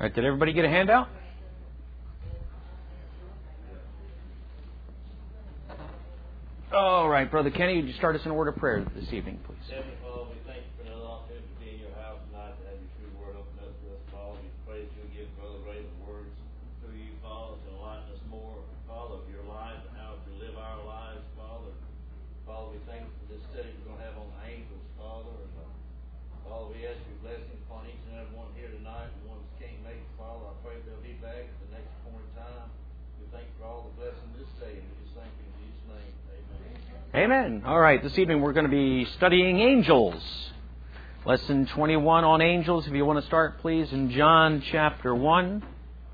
All right, did everybody get a handout? All right, Brother Kenny, would you start us in a word of prayer this evening, please? Heavenly Father, we thank you for another opportunity to be in your house tonight to have your true word open up to us, Father. We pray that you'll give Brother Ray the words through you, Father, to enlighten us more, Father, of your lives and how to live our lives, Father. Father, we thank you for this study we're going to have on the angels, Father. And, Father, we ask your blessing upon each and every one here tonight, and ones that can't make it, Father. I pray they'll be back at the next appointed time. We thank you for all the blessings this day, and we just thank you in Jesus' name. Amen. All right, this evening we're going to be studying angels. Lesson 21 on angels. If you want to start, please, in John chapter 1.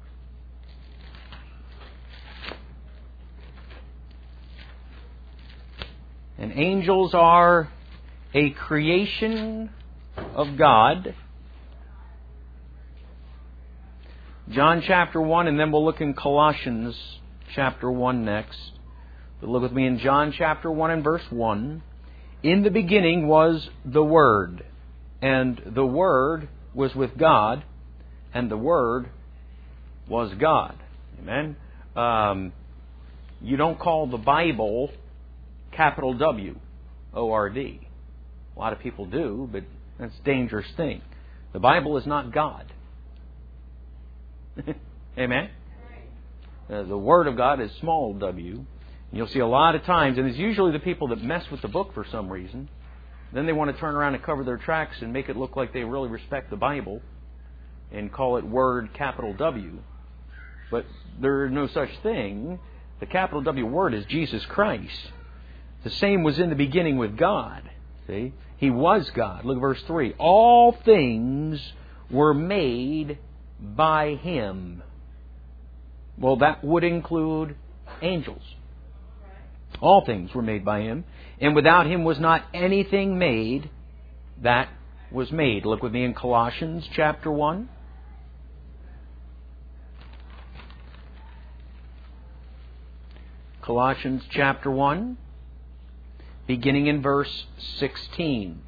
And angels are a creation of God. John chapter 1, and then we'll look in Colossians chapter 1 next. But look with me in John chapter 1 and verse 1. In the beginning was the Word, and the Word was with God, and the Word was God. Amen? You don't call the Bible capital W, O-R-D. A lot of people do, but that's a dangerous thing. The Bible is not God. Amen? The Word of God is small w. You'll see a lot of times, and it's usually the people that mess with the book for some reason. Then they want to turn around and cover their tracks and make it look like they really respect the Bible and call it Word capital W. But there is no such thing. The capital W Word is Jesus Christ. The same was in the beginning with God. See? He was God. Look at verse 3. All things were made by Him. Well, that would include angels. All things were made by Him, and without Him was not anything made that was made. Look with me in Colossians chapter 1. Colossians chapter 1, beginning in verse 16.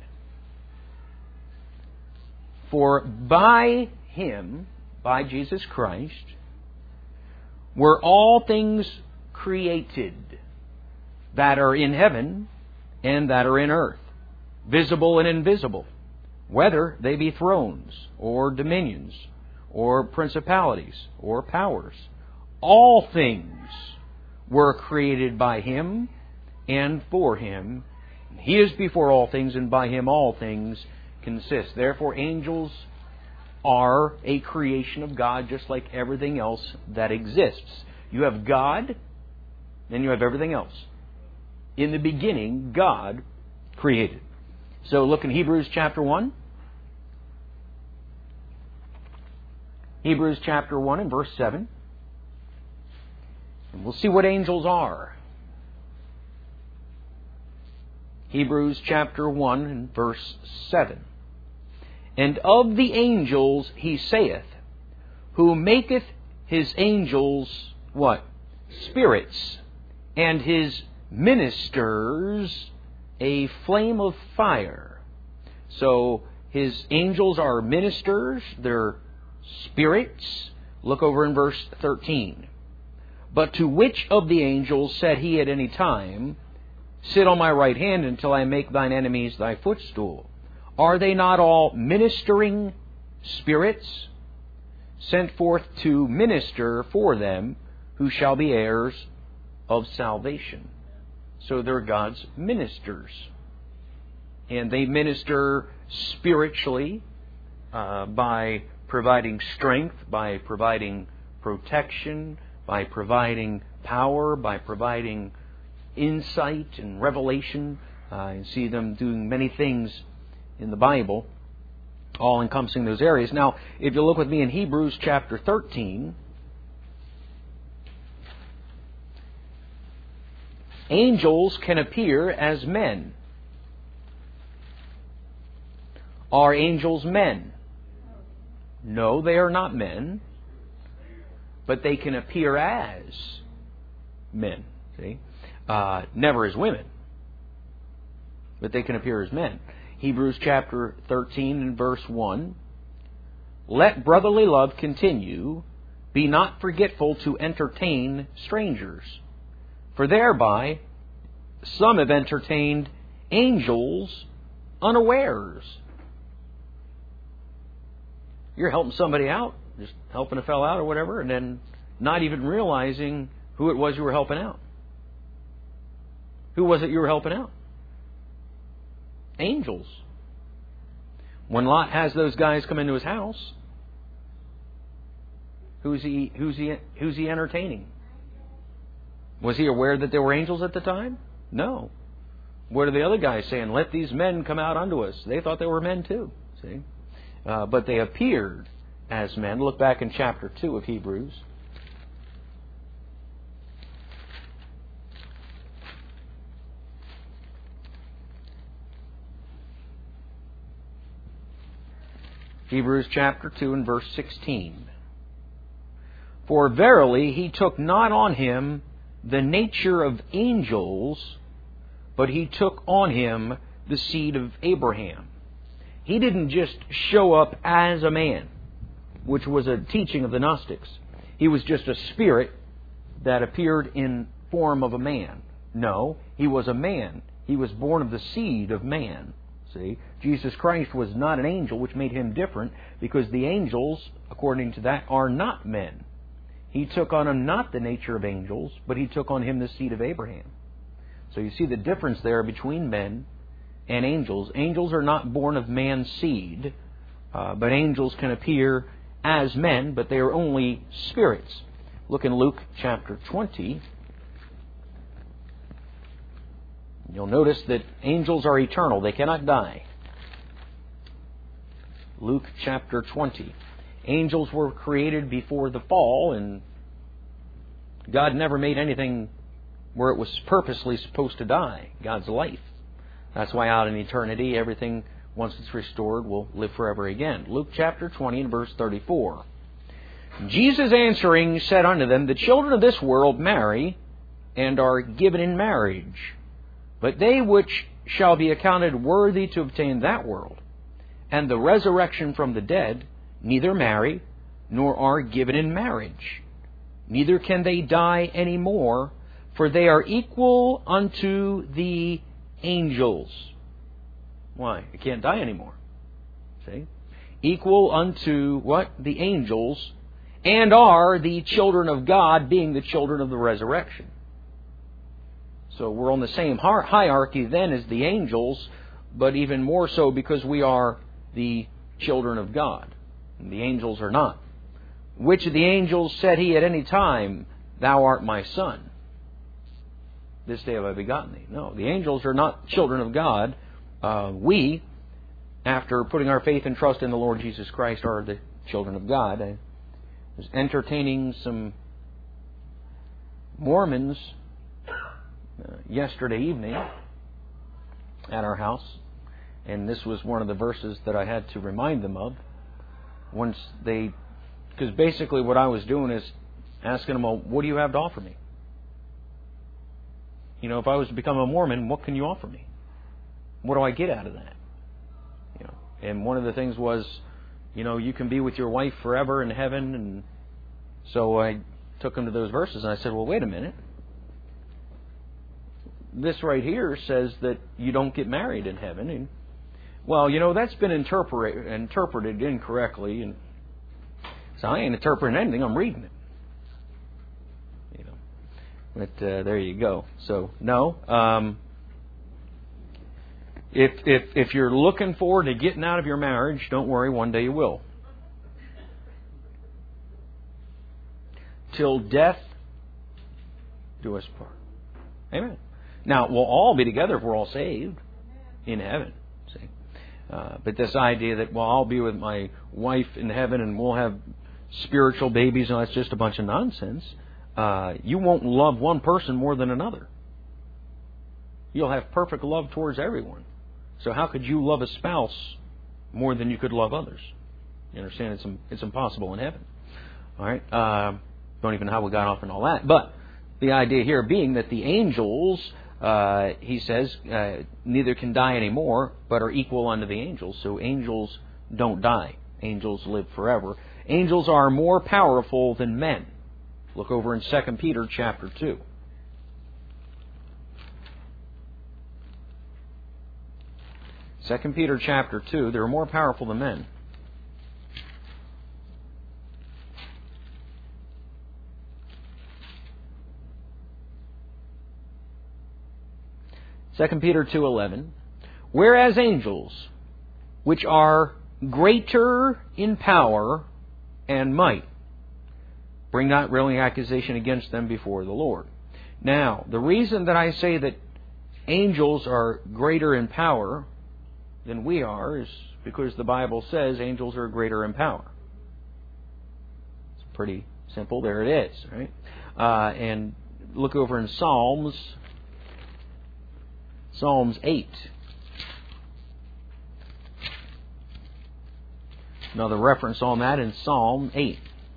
For by Him, by Jesus Christ, were all things created, that are in heaven and that are in earth, visible and invisible, whether they be thrones or dominions or principalities or powers. All things were created by Him and for Him. He is before all things, and by Him all things consist. Therefore, angels are a creation of God, just like everything else that exists. You have God, and you have everything else. In the beginning, God created. So look in Hebrews chapter 1. Hebrews chapter 1 and verse 7. And we'll see what angels are. Hebrews chapter 1 and verse 7. And of the angels he saith, who maketh his angels, what? Spirits, and his ministers a flame of fire. So His angels are ministers, they're spirits. Look over in verse 13. But to which of the angels said He at any time, sit on my right hand until I make thine enemies thy footstool? Are they not all ministering spirits, sent forth to minister for them who shall be heirs of salvation? So they're God's ministers. And they minister spiritually by providing strength, by providing protection, by providing power, by providing insight and revelation. You see them doing many things in the Bible, all encompassing those areas. Now, if you look with me in Hebrews chapter 13, angels can appear as men. Are angels men? No, they are not men. But they can appear as men. See? Never as women. But they can appear as men. Hebrews chapter 13 and verse 1. let brotherly love continue. Be not forgetful to entertain strangers. For thereby some have entertained angels unawares. You're helping somebody out, just helping a fellow out or whatever, and then not even realizing who it was you were helping out. Who was it you were helping out? Angels. When Lot has those guys come into his house, who's he entertaining? Was he aware that there were angels at the time? No. What are the other guys saying? Let these men come out unto us. They thought they were men too. See? But they appeared as men. Look back in chapter 2 of Hebrews. Hebrews chapter 2 and verse 16. For verily he took not on him the nature of angels, but he took on him the seed of Abraham. He didn't just show up as a man, which was a teaching of the Gnostics. He was just a spirit that appeared in form of a man. No, he was a man. He was born of the seed of man. See, Jesus Christ was not an angel, which made him different, because the angels, according to that, are not men. He took on him not the nature of angels, but he took on him the seed of Abraham. So you see the difference there between men and angels. Angels are not born of man's seed, but angels can appear as men, but they are only spirits. Look in Luke chapter 20. You'll notice that angels are eternal. They cannot die. Luke chapter 20. Angels were created before the fall, and God never made anything where it was purposely supposed to die. God's life. That's why out in eternity, everything, once it's restored, will live forever again. Luke chapter 20 and verse 34. Jesus answering said unto them, The children of this world marry, and are given in marriage. But they which shall be accounted worthy to obtain that world, and the resurrection from the dead, neither marry, nor are given in marriage. Neither can they die any more, for they are equal unto the angels. Why? They can't die anymore. See? Equal unto what? The angels, and are the children of God, being the children of the resurrection. So we're on the same hierarchy then as the angels, but even more so because we are the children of God. And the angels are not. Which of the angels said he at any time, Thou art my son? This day have I begotten thee. No, the angels are not children of God. We, after putting our faith and trust in the Lord Jesus Christ, are the children of God. I was entertaining some Mormons yesterday evening at our house, and this was one of the verses that I had to remind them of. Because basically what I was doing is asking them, well, what do you have to offer me? You know, if I was to become a Mormon, what can you offer me? What do I get out of that? You know, and one of the things was, you know, you can be with your wife forever in heaven. And so I took them to those verses, and I said, well, wait a minute. This right here says that you don't get married in heaven. And, well, you know, that's been interpreted incorrectly. And so I ain't interpreting anything. I'm reading it. You know, but there you go. So no, if you're looking forward to getting out of your marriage, don't worry. One day you will. Till death do us part. Amen. Now, we'll all be together if we're all saved in heaven. See? But this idea that, well, I'll be with my wife in heaven and we'll have spiritual babies, and that's just a bunch of nonsense. You won't love one person more than another. You'll have perfect love towards everyone. So how could you love a spouse more than you could love others? You understand? It's impossible in heaven. All right? Don't even know how we got off and all that. But the idea here being that the angels, he says, neither can die anymore, but are equal unto the angels. So angels don't die. Angels live forever. Angels are more powerful than men. Look over in 2 Peter chapter 2. 2 Peter chapter 2, they're more powerful than men. Second Peter 2:11, whereas angels, which are greater in power and might, bring not railing accusation against them before the Lord. Now, the reason that I say that angels are greater in power than we are is because the Bible says angels are greater in power. It's pretty simple. There it is, right? And look over in Psalms 8. Another reference on that in Psalm 8.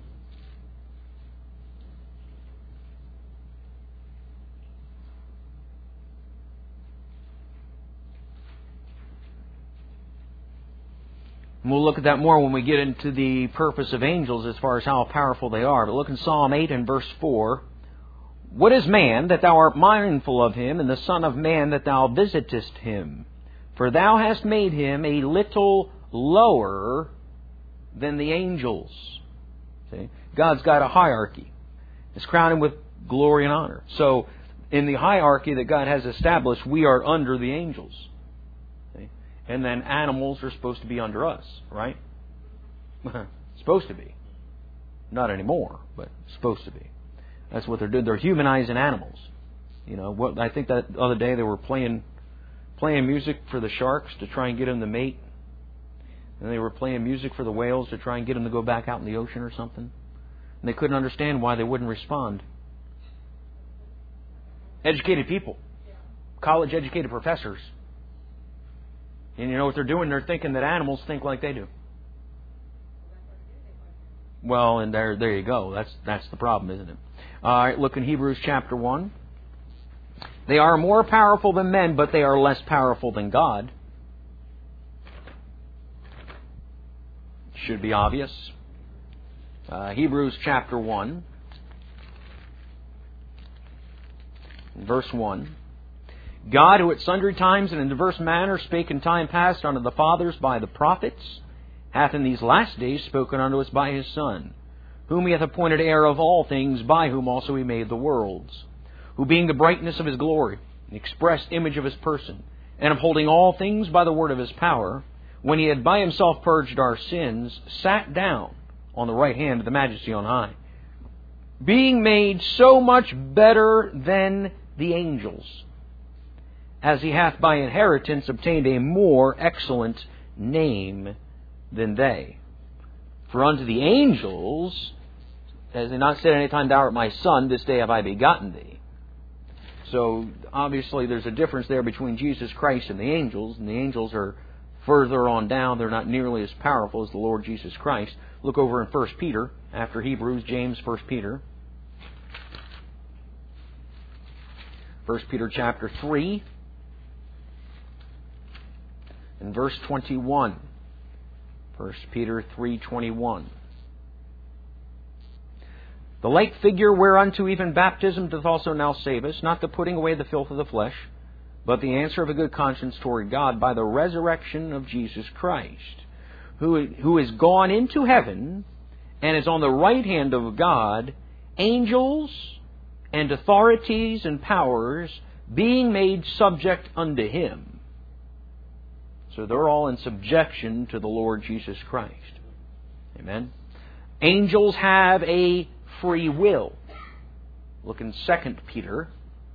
And we'll look at that more when we get into the purpose of angels as far as how powerful they are. But look in Psalm 8 and verse 4. What is man that thou art mindful of him, and the son of man that thou visitest him? For thou hast made him a little lower than the angels. See? God's got a hierarchy. It's crowned him with glory and honor. So, in the hierarchy that God has established, we are under the angels. See? And then animals are supposed to be under us, right? Supposed to be. Not anymore, but supposed to be. That's what they're doing. They're humanizing animals. You know, what I think that other day they were playing music for the sharks to try and get them to mate. And they were playing music for the whales to try and get them to go back out in the ocean or something. And they couldn't understand why they wouldn't respond. Educated people. College-educated professors. And you know what they're doing? They're thinking that animals think like they do. Well, and there you go. That's the problem, isn't it? All right, look in Hebrews chapter 1. They are more powerful than men, but they are less powerful than God. Should be obvious. Hebrews chapter 1, verse 1. God, who at sundry times and in diverse manners spake in time past unto the fathers by the prophets, hath in these last days spoken unto us by His Son, whom He hath appointed heir of all things, by whom also He made the worlds, who being the brightness of His glory, the express image of His person, and upholding all things by the word of His power, when He had by Himself purged our sins, sat down on the right hand of the Majesty on high, being made so much better than the angels, as He hath by inheritance obtained a more excellent name than they. For unto the angels, has He not said any time, Thou art my Son, this day have I begotten thee. So, obviously there's a difference there between Jesus Christ and the angels are further on down. They're not nearly as powerful as the Lord Jesus Christ. Look over in 1 Peter, after Hebrews, James, 1 Peter. 1 Peter chapter 3, and verse 21. 1 Peter 3:21. The like figure whereunto even baptism doth also now save us, not the putting away the filth of the flesh, but the answer of a good conscience toward God by the resurrection of Jesus Christ, who is gone into heaven and is on the right hand of God, angels and authorities and powers being made subject unto Him. So they're all in subjection to the Lord Jesus Christ. Amen. Angels have a free will. Look in 2 Peter.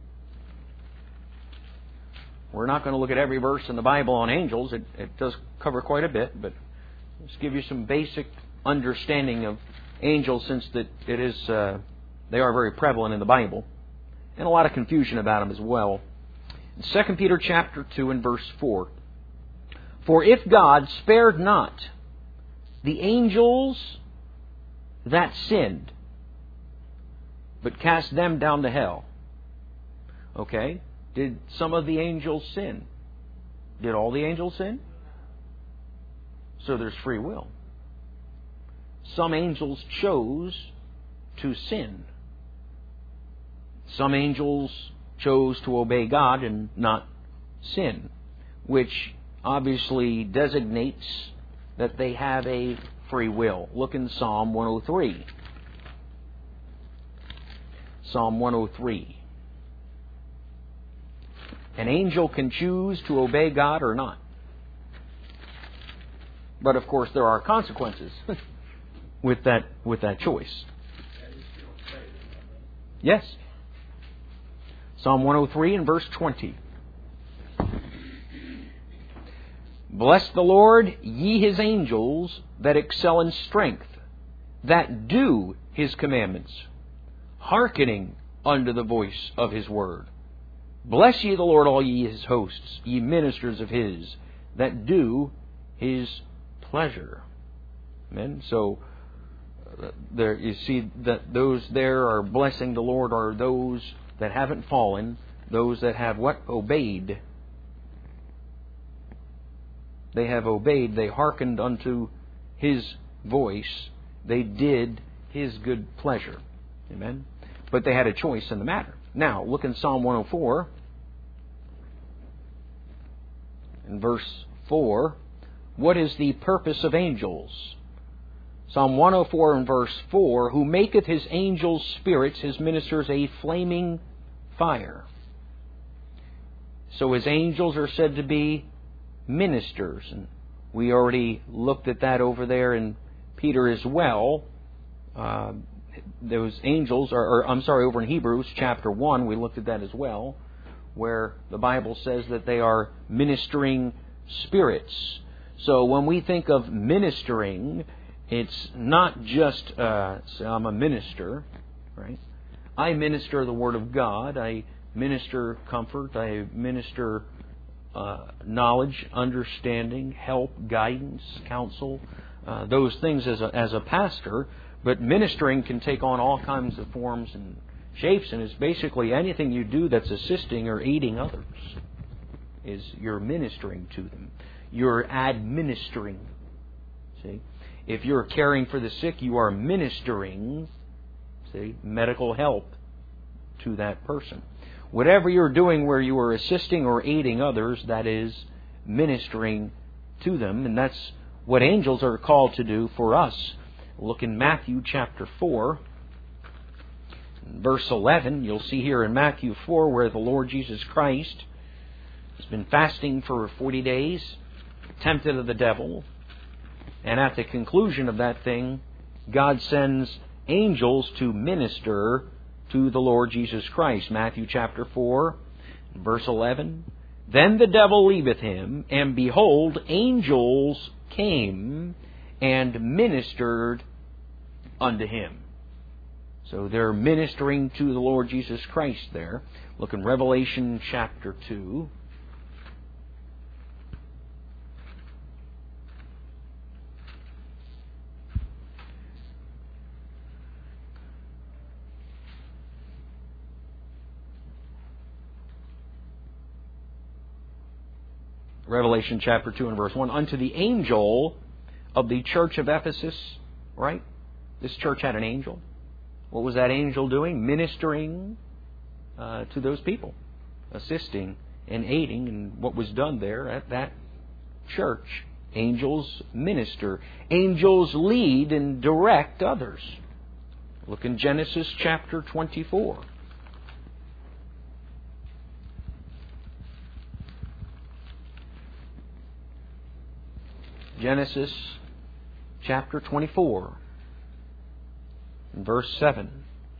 We're not going to look at every verse in the Bible on angels. It does cover quite a bit, but let's give you some basic understanding of angels, since that it is they are very prevalent in the Bible, and a lot of confusion about them as well. In 2 Peter chapter 2 and verse 4. For if God spared not the angels that sinned, but cast them down to hell. Okay? Did some of the angels sin? Did all the angels sin? So there's free will. some angels chose to sin. Some angels chose to obey God and not sin, which obviously designates that they have a free will. Look in Psalm 103. Psalm 103. An angel can choose to obey God or not. But of course there are consequences with that choice. Yes. Psalm 103 and verse 20. Bless the Lord, ye His angels, that excel in strength, that do His commandments, hearkening unto the voice of His word. Bless ye the Lord, all ye His hosts, ye ministers of His, that do His pleasure. Amen. So there you see that those there are blessing the Lord are those that haven't fallen, those that have what? Obeyed. They have obeyed. They hearkened unto His voice. They did His good pleasure. Amen. But they had a choice in the matter. Now, look in Psalm 104. In verse 4. What is the purpose of angels? Psalm 104 and verse 4. Who maketh His angels spirits, His ministers a flaming fire. So His angels are said to be ministers. And we already looked at that over there in Peter as well. Those angels, over in Hebrews chapter 1, we looked at that as well, where the Bible says that they are ministering spirits. So when we think of ministering, it's not just, I'm a minister, right? I minister the Word of God. I minister comfort. I minister knowledge, understanding, help, guidance, counsel, those things as a pastor. But ministering can take on all kinds of forms and shapes, and it's basically anything you do that's assisting or aiding others. Is you're ministering to them. You're administering. See? If you're caring for the sick, you are ministering, medical help to that person. Whatever you're doing where you are assisting or aiding others, that is ministering to them, and that's what angels are called to do for us. Look in Matthew chapter 4, verse 11. You'll see here in Matthew 4 where the Lord Jesus Christ has been fasting for 40 days, tempted of the devil, and at the conclusion of that thing, God sends angels to minister to the Lord Jesus Christ. Matthew chapter 4, verse 11. Then the devil leaveth him, and behold, angels came and ministered unto him. So they're ministering to the Lord Jesus Christ there. Look in Revelation chapter 2. Revelation chapter 2 and verse 1. Unto the angel of the church of Ephesus, right? This church had an angel. What was that angel doing? Ministering to those people. Assisting and aiding in what was done there at that church. Angels minister. Angels lead and direct others. Look in Genesis chapter 24. Genesis chapter 24, and verse 7.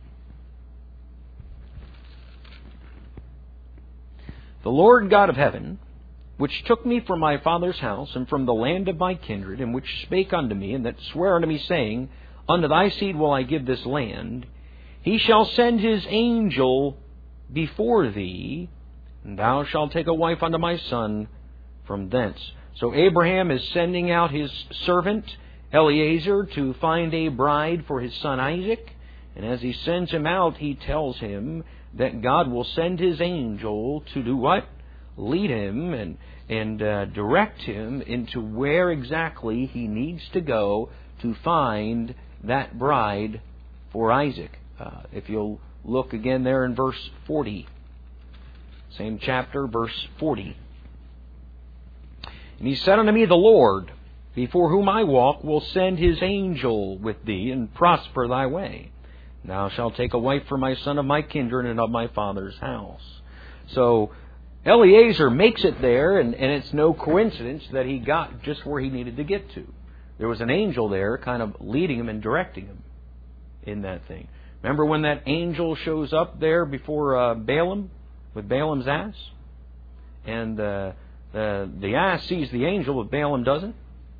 The Lord God of heaven, which took me from my father's house, and from the land of my kindred, and which spake unto me, and that sware unto me, saying, Unto thy seed will I give this land, He shall send His angel before thee, and thou shalt take a wife unto my son from thence. So Abraham is sending out his servant Eliezer to find a bride for his son Isaac. And as he sends him out, he tells him that God will send His angel to do what? Lead him and direct him into where exactly he needs to go to find that bride for Isaac. If you'll look again there in verse 40. Same chapter, verse 40. And he said unto me, the Lord, before whom I walk, will send his angel with thee, and prosper thy way. Thou shalt take a wife for my son of my kindred and of my father's house. So Eliezer makes it there, and it's no coincidence that he got just where he needed to get to. There was an angel there kind of leading him and directing him in that thing. Remember when that angel shows up there before Balaam with Balaam's ass? And the ass sees the angel, but Balaam doesn't.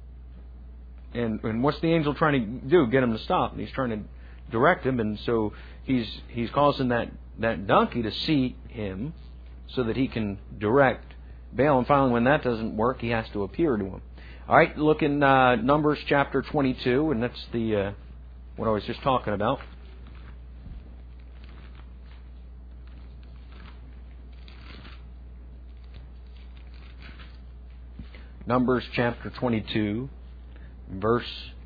And what's the angel trying to do? Get him to stop. And he's trying to direct him, and so he's causing that donkey to see him so that he can direct Balaam. Finally, when that doesn't work, he has to appear to him. All right, look in Numbers chapter 22, and that's the what I was just talking about. Numbers chapter 22, verse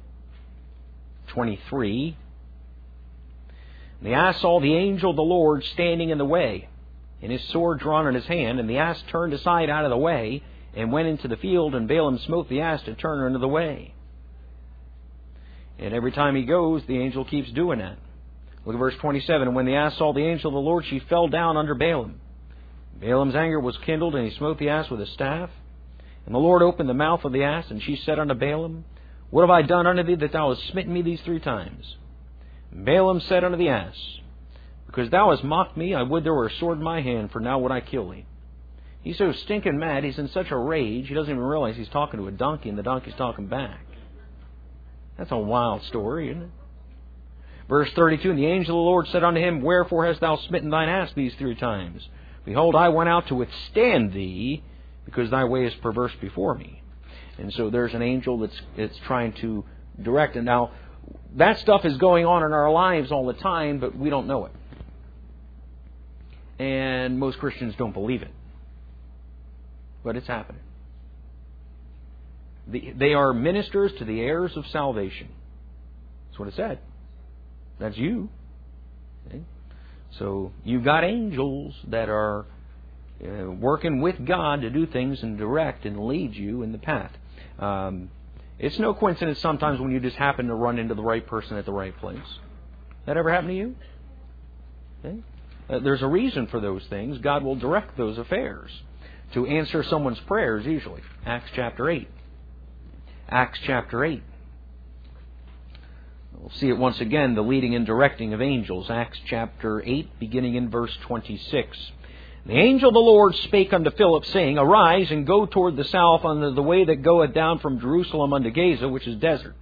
23. And the ass saw the angel of the Lord standing in the way, and his sword drawn in his hand, and the ass turned aside out of the way, and went into the field, and Balaam smote the ass to turn her into the way. And every time he goes, the angel keeps doing that. Look at verse 27. And when the ass saw the angel of the Lord, she fell down under Balaam. Balaam's anger was kindled, and he smote the ass with a staff. And the Lord opened the mouth of the ass, and she said unto Balaam, What have I done unto thee that thou hast smitten me these 3 times? And Balaam said unto the ass, Because thou hast mocked me, I would there were a sword in my hand, for now would I kill thee. He's so stinking mad, he's in such a rage, he doesn't even realize he's talking to a donkey, and the donkey's talking back. That's a wild story, isn't it? Verse 32, And the angel of the Lord said unto him, Wherefore hast thou smitten thine ass these 3 times? Behold, I went out to withstand thee, because thy way is perverse before me. And so there's an angel that's trying to direct. And now, that stuff is going on in our lives all the time, but we don't know it. And most Christians don't believe it. But it's happening. They are ministers to the heirs of salvation. That's what it said. That's you. Okay? So you've got angels that are working with God to do things and direct and lead you in the path. It's no coincidence sometimes when you just happen to run into the right person at the right place. That ever happened to you? Okay? There's a reason for those things. God will direct those affairs to answer someone's prayers usually. Acts chapter 8. Acts chapter 8. We'll see it once again, the leading and directing of angels. Acts chapter 8, beginning in verse 26. The angel of the Lord spake unto Philip, saying, Arise, and go toward the south unto the way that goeth down from Jerusalem unto Gaza, which is desert.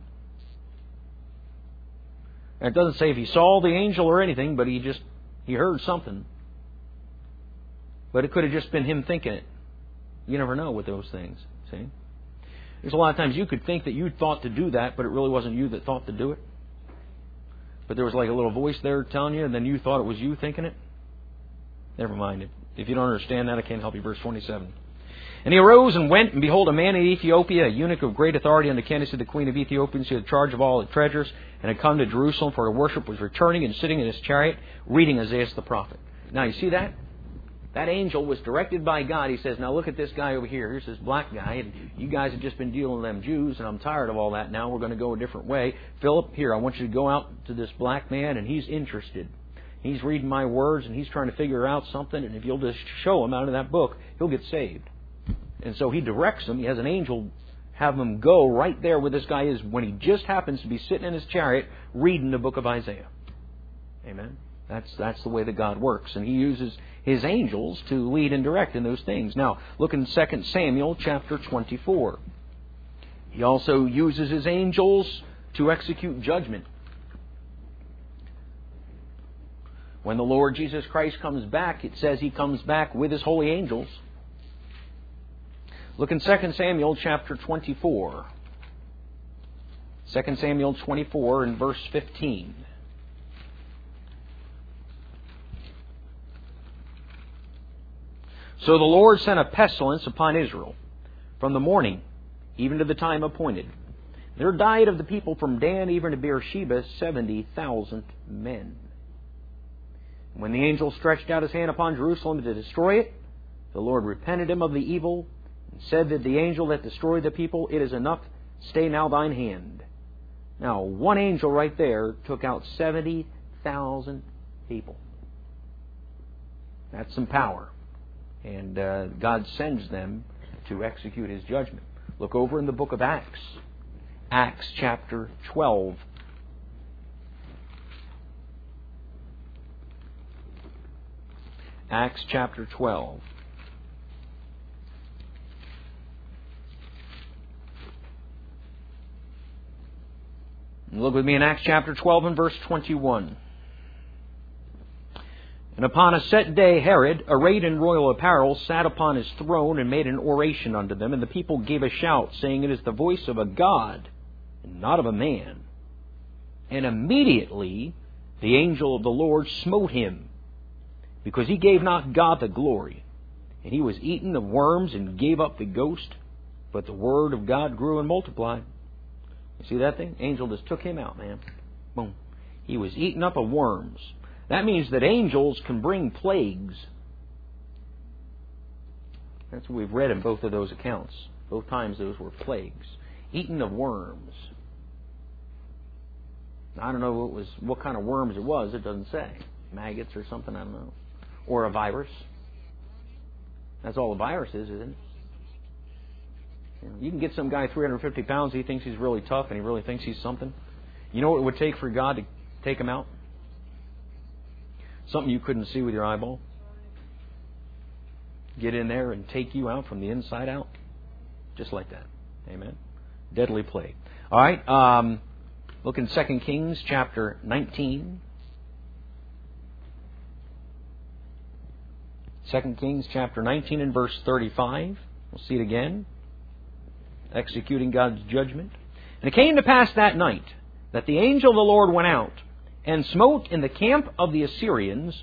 And it doesn't say if he saw the angel or anything, but he heard something. But it could have just been him thinking it. You never know with those things. See? There's a lot of times you could think that you thought to do that, but it really wasn't you that thought to do it. But there was like a little voice there telling you, and then you thought it was you thinking it. Never mind it. If you don't understand that, I can't help you. Verse 27. And he arose and went, and behold, a man in Ethiopia, a eunuch of great authority under Candace, the queen of Ethiopia, who had charge of all the treasures, and had come to Jerusalem for her worship, was returning and sitting in his chariot, reading Isaiah the prophet. Now, you see that? That angel was directed by God. He says, now look at this guy over here. Here's this black guy, and you guys have just been dealing with them Jews, and I'm tired of all that. Now we're going to go a different way. Philip, here, I want you to go out to this black man, and he's interested. He's reading my words, and he's trying to figure out something, and if you'll just show him out of that book, he'll get saved. And so he directs him. He has an angel have him go right there where this guy is when he just happens to be sitting in his chariot reading the book of Isaiah. Amen? That's the way that God works. And He uses His angels to lead and direct in those things. Now, look in 2 Samuel chapter 24. He also uses His angels to execute judgment. When the Lord Jesus Christ comes back, it says He comes back with His holy angels. Look in 2 Samuel chapter 24. 2 Samuel 24 and verse 15. So the Lord sent a pestilence upon Israel from the morning even to the time appointed. There died of the people from Dan even to Beersheba 70,000 men. When the angel stretched out his hand upon Jerusalem to destroy it, the Lord repented him of the evil, and said that the angel that destroyed the people, it is enough, stay now thine hand. Now, one angel right there took out 70,000 people. That's some power. And God sends them to execute His judgment. Look over in the book of Acts. Acts chapter 12. Acts chapter 12. Look with me in Acts chapter 12 and verse 21. And upon a set day, Herod, arrayed in royal apparel, sat upon his throne and made an oration unto them. And the people gave a shout, saying, It is the voice of a God, and not of a man. And immediately the angel of the Lord smote him, because he gave not God the glory. And he was eaten of worms and gave up the ghost. But the word of God grew and multiplied. You see that thing? Angel just took him out, man. Boom. He was eaten up of worms. That means that angels can bring plagues. That's what we've read in both of those accounts. Both times those were plagues. Eaten of worms. I don't know what kind of worms it was. It doesn't say. Maggots or something, I don't know. Or a virus. That's all a virus is, isn't it? You can get some guy 350 pounds, he thinks he's really tough, and he really thinks he's something. You know what it would take for God to take him out? Something you couldn't see with your eyeball. Get in there and take you out from the inside out. Just like that. Amen. Deadly plague. All right. Look in 2 Kings chapter 19. 2 Kings chapter 19 and verse 35. We'll see it again. Executing God's judgment. And it came to pass that night that the angel of the Lord went out and smote in the camp of the Assyrians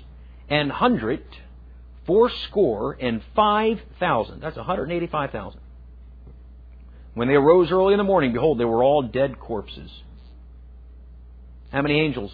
185,000. That's 185,000. When they arose early in the morning, behold, they were all dead corpses. How many angels?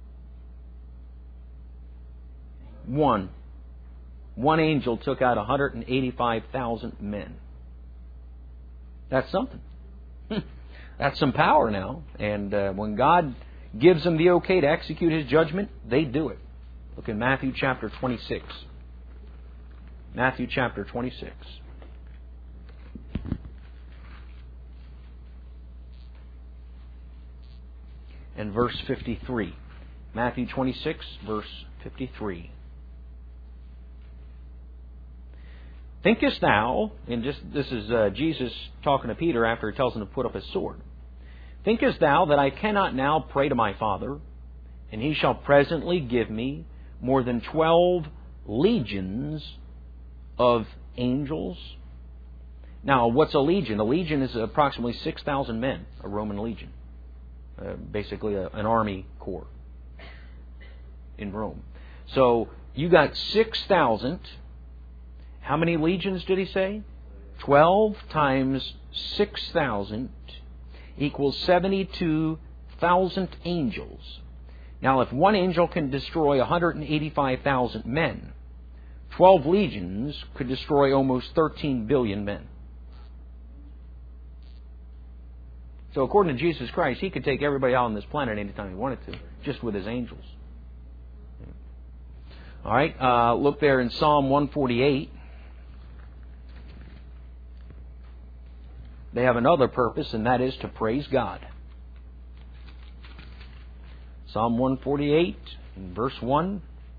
One. One angel took out 185,000 men. That's something. That's some power now. And when God gives them the okay to execute His judgment, they do it. Look in Matthew chapter 26. Matthew chapter 26. And verse 53. Matthew 26, verse 53. Thinkest thou, and this is Jesus talking to Peter after He tells him to put up his sword. Thinkest thou that I cannot now pray to my Father, and He shall presently give me more than 12 legions of angels? Now, what's a legion? A legion is approximately 6,000 men, a Roman legion. Basically an army corps in Rome. So, you got 6,000. How many legions did He say? 12 times 6,000 equals 72,000 angels. Now, if one angel can destroy 185,000 men, 12 legions could destroy almost 13 billion men. So according to Jesus Christ, He could take everybody out on this planet anytime He wanted to, just with His angels. All right, look there in Psalm 148. They have another purpose, and that is to praise God. Psalm 148, verse 1.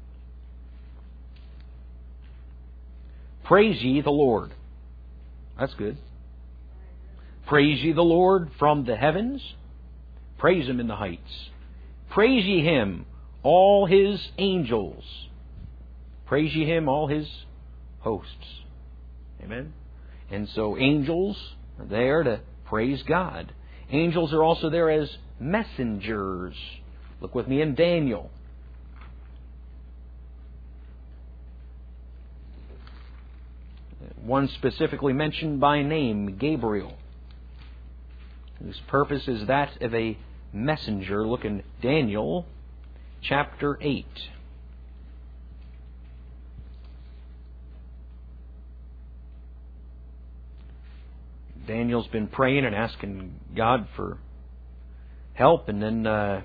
Praise ye the Lord. That's good. Praise ye the Lord from the heavens. Praise Him in the heights. Praise ye Him, all His angels. Praise ye Him, all His hosts. Amen. And so angels are there to praise God. Angels are also there as messengers. Look with me in Daniel. One specifically mentioned by name, Gabriel. whose purpose is that of a messenger. Look in Daniel chapter 8. Daniel's been praying and asking God for help, and then the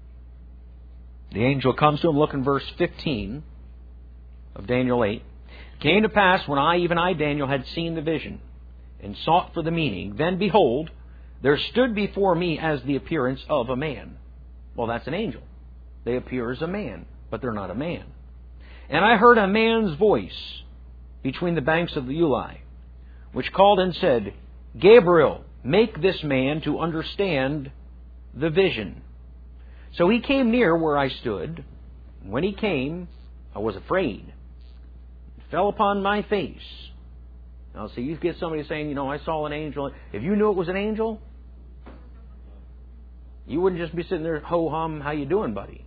angel comes to him. Look in verse 15 of Daniel 8. It came to pass, when even I, Daniel, had seen the vision, and sought for the meaning, then behold, there stood before me as the appearance of a man. Well, that's an angel. They appear as a man, but they're not a man. And I heard a man's voice between the banks of the Ulai, which called and said, Gabriel, make this man to understand the vision. So he came near where I stood. When he came, I was afraid. It fell upon my face. Now, see, you get somebody saying, I saw an angel. If you knew it was an angel, you wouldn't just be sitting there, ho-hum, how you doing, buddy?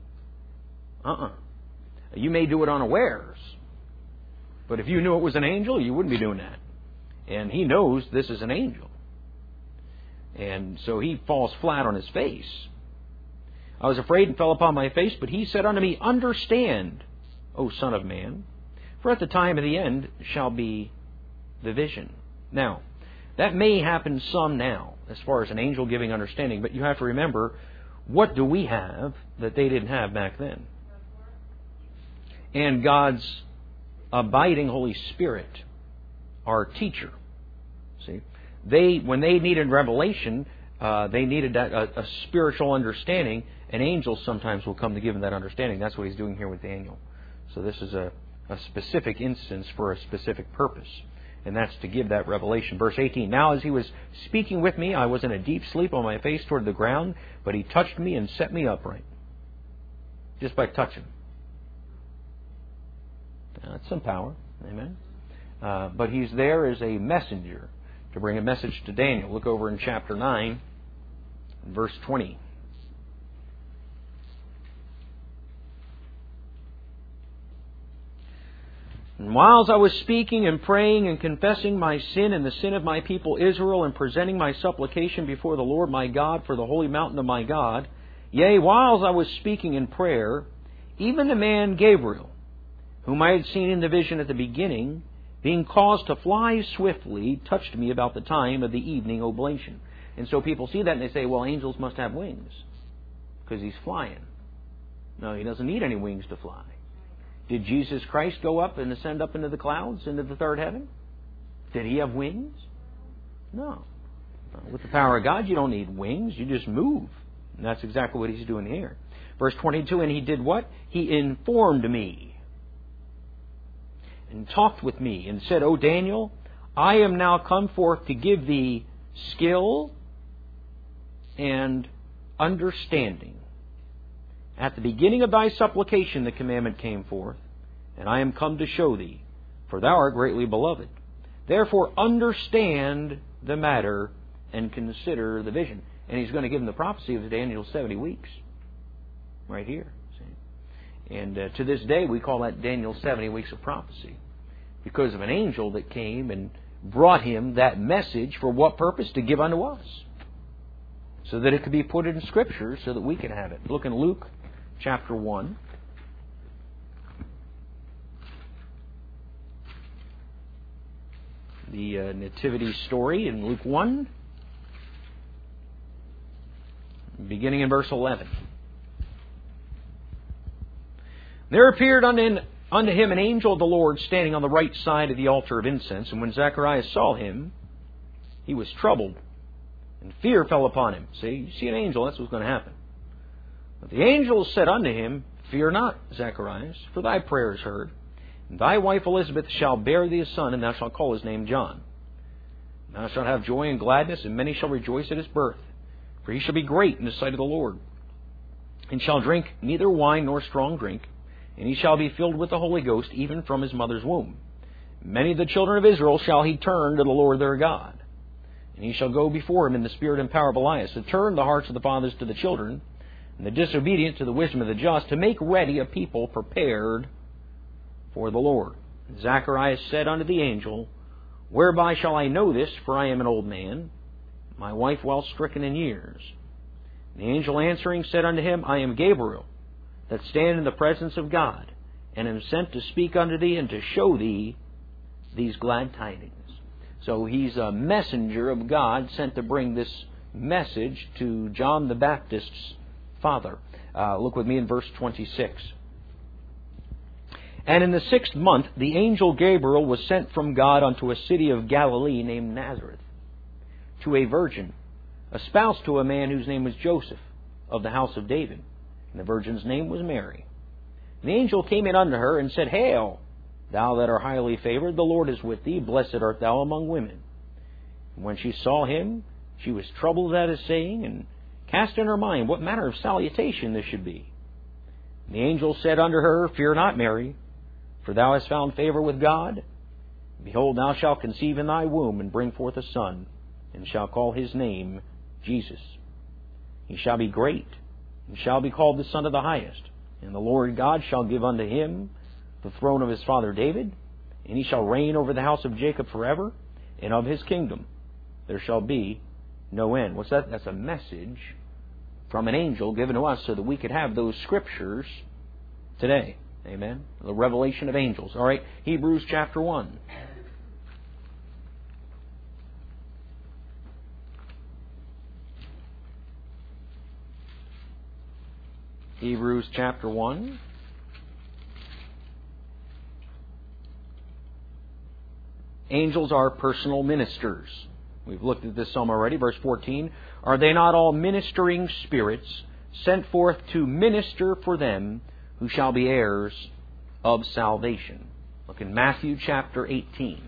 You may do it unawares. But if you knew it was an angel, you wouldn't be doing that. And he knows this is an angel. And so he falls flat on his face. I was afraid and fell upon my face, but he said unto me, Understand, O Son of Man, for at the time of the end shall be the vision. Now, that may happen some now, as far as an angel giving understanding, but you have to remember, what do we have that they didn't have back then? And God's abiding Holy Spirit, our teacher. See, when they needed revelation, they needed that a spiritual understanding, and angels sometimes will come to give them that understanding. That's what he's doing here with Daniel. So this is a specific instance for a specific purpose, and that's to give that revelation. Verse 18, Now as he was speaking with me, I was in a deep sleep on my face toward the ground, but he touched me and set me upright. Just by touching. That's some power. Amen. But he's there as a messenger to bring a message to Daniel. Look over in chapter 9, verse 20. And whiles I was speaking and praying and confessing my sin and the sin of my people Israel, and presenting my supplication before the Lord my God for the holy mountain of my God, yea, whiles I was speaking in prayer, even the man Gabriel, whom I had seen in the vision at the beginning, being caused to fly swiftly, touched me about the time of the evening oblation. And so people see that and they say, well, angels must have wings because he's flying. No, he doesn't need any wings to fly. Did Jesus Christ go up and ascend up into the clouds, into the third heaven? Did he have wings? No. With the power of God, you don't need wings. You just move. And that's exactly what he's doing here. Verse 22, and he did what? He informed me and talked with me and said, O Daniel, I am now come forth to give thee skill and understanding. At the beginning of thy supplication the commandment came forth, and I am come to show thee, for thou art greatly beloved. Therefore understand the matter and consider the vision. And he's going to give him the prophecy of Daniel's 70 weeks. Right here. See? And to this day we call that Daniel's 70 weeks of prophecy. Because of an angel that came and brought him that message for what purpose? To give unto us. So that it could be put in Scripture so that we can have it. Look in Luke chapter 1. The nativity story in Luke 1, beginning in verse 11. There appeared unto him an angel of the Lord standing on the right side of the altar of incense. And when Zacharias saw him, he was troubled, and fear fell upon him. See, you see an angel, that's what's going to happen. But the angel said unto him, Fear not, Zacharias, for thy prayer is heard. And thy wife Elizabeth shall bear thee a son, and thou shalt call his name John. And thou shalt have joy and gladness, and many shall rejoice at his birth. For he shall be great in the sight of the Lord, and shall drink neither wine nor strong drink, and he shall be filled with the Holy Ghost, even from his mother's womb. Many of the children of Israel shall he turn to the Lord their God. And he shall go before him in the spirit and power of Elias, to turn the hearts of the fathers to the children, and the disobedient to the wisdom of the just, to make ready a people prepared for the Lord. And Zacharias said unto the angel, Whereby shall I know this? For I am an old man. my wife well stricken in years? The angel answering said unto him, I am Gabriel, that stand in the presence of God, and am sent to speak unto thee and to show thee these glad tidings. So he's a messenger of God sent to bring this message to John the Baptist's father. Look with me in verse 26. And in the 6th month, the angel Gabriel was sent from God unto a city of Galilee named Nazareth, to a virgin, espoused to a man whose name was Joseph, of the house of David. And the virgin's name was Mary. And the angel came in unto her and said, Hail, thou that art highly favored, the Lord is with thee, blessed art thou among women. And when she saw him, she was troubled at his saying, and cast in her mind what manner of salutation this should be. And the angel said unto her, Fear not, Mary, for thou hast found favor with God. Behold, thou shalt conceive in thy womb, and bring forth a son, and shalt call his name Jesus. He shall be great, and shall be called the Son of the Highest. And the Lord God shall give unto him the throne of his father David, and he shall reign over the house of Jacob forever, and of his kingdom there shall be no end. What's that? That's a message from an angel given to us so that we could have those scriptures today. Amen? The revelation of angels. All right, Hebrews chapter 1. Hebrews chapter 1. Angels are personal ministers. We've looked at this some already. Verse 14. Are they not all ministering spirits sent forth to minister for them who shall be heirs of salvation? Look in Matthew chapter 18.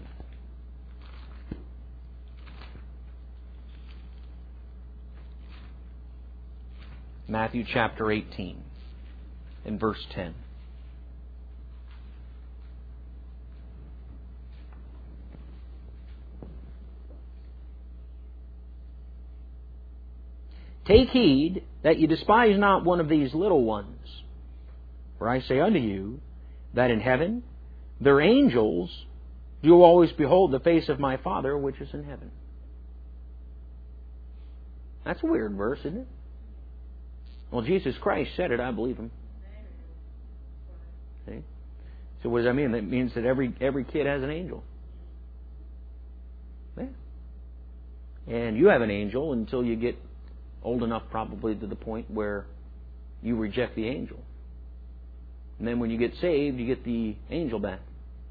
Matthew chapter 18 and verse 10. Take heed that you despise not one of these little ones. For I say unto you, that in heaven their angels do always behold the face of my Father which is in heaven. That's a weird verse, isn't it? Well, Jesus Christ said it, I believe him. See? So what does that mean? That means that every kid has an angel. Yeah. And you have an angel until you get old enough probably to the point where you reject the angel. And then when you get saved, you get the angel back.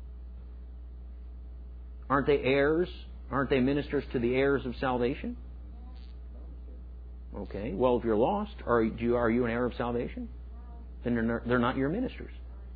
Aren't they heirs? Aren't they ministers to the heirs of salvation? Okay. Well, if you're lost, are you an heir of salvation? Then they're not your ministers.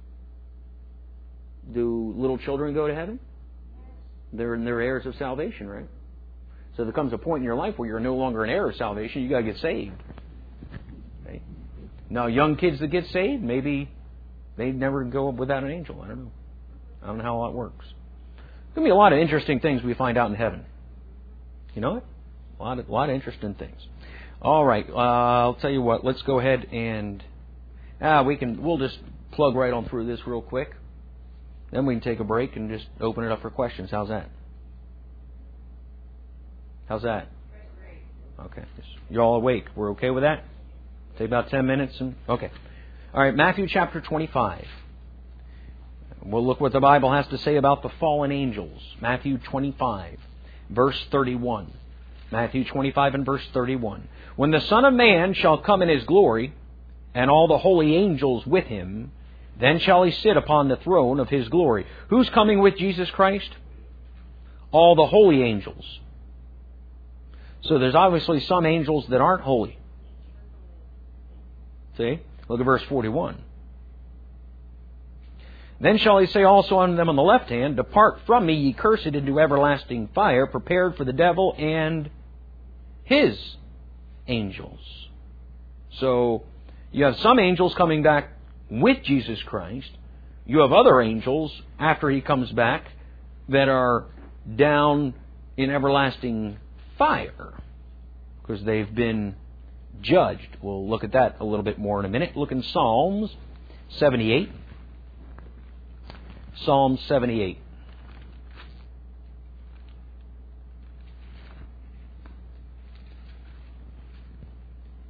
Do little children go to heaven? They're heirs of salvation, right? So there comes a point in your life where you're no longer an heir of salvation. You got to get saved. Okay? Now, young kids that get saved, maybe they never go up without an angel. I don't know. I don't know how that works. There's going to be a lot of interesting things we find out in heaven. You know it? A lot of interesting things. All right. I'll tell you what. Let's go ahead and we'll just plug right on through this real quick. Then we can take a break and just open it up for questions. How's that? How's that? Okay. You're all awake. We're okay with that? Take about 10 minutes. Okay. All right. Matthew chapter 25. We'll look what the Bible has to say about the fallen angels. Matthew 25, verse 31. Matthew 25 and verse 31. When the Son of Man shall come in His glory, and all the holy angels with Him, then shall He sit upon the throne of His glory. Who's coming with Jesus Christ? All the holy angels. So there's obviously some angels that aren't holy. See? Look at verse 41. Then shall He say also unto them on the left hand, Depart from me, ye cursed, into everlasting fire, prepared for the devil and his angels. So you have some angels coming back with Jesus Christ. You have other angels after He comes back that are down in everlasting fire because they've been judged. We'll look at that a little bit more in a minute. Look in Psalms 78. Psalm 78.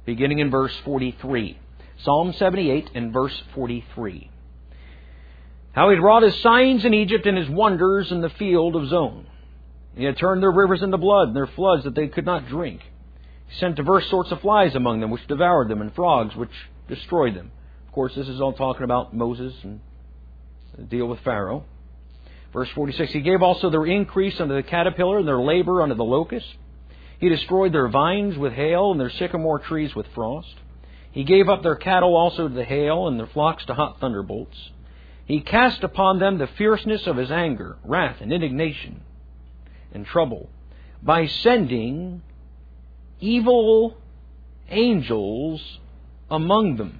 beginning in verse 43. Psalm 78 and verse 43. How he had wrought his signs in Egypt and his wonders in the field of Zon. He had turned their rivers into blood and their floods that they could not drink. He sent diverse sorts of flies among them, which devoured them, and frogs, which destroyed them. Of course, this is all talking about Moses and the deal with Pharaoh. Verse 46, He gave also their increase unto the caterpillar, and their labor unto the locust. He destroyed their vines with hail, and their sycamore trees with frost. He gave up their cattle also to the hail, and their flocks to hot thunderbolts. He cast upon them the fierceness of His anger, wrath, and indignation, and trouble, by sending evil angels among them.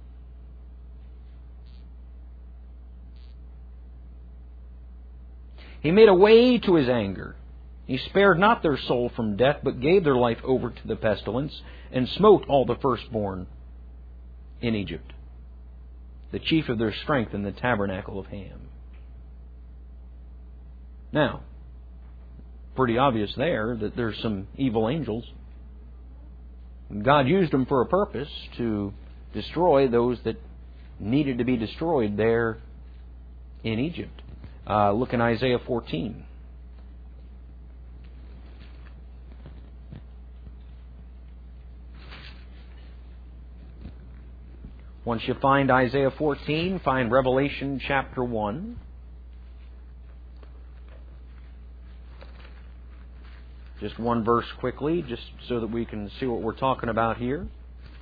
He made a way to His anger. He spared not their soul from death, but gave their life over to the pestilence, and smote all the firstborn in Egypt, the chief of their strength in the tabernacle of Ham. Now, pretty obvious there that there's some evil angels. God used them for a purpose, to destroy those that needed to be destroyed there in Egypt. Look in Isaiah 14. Once you find Isaiah 14, find Revelation chapter 1. Just one verse quickly, just so that we can see what we're talking about here. I'm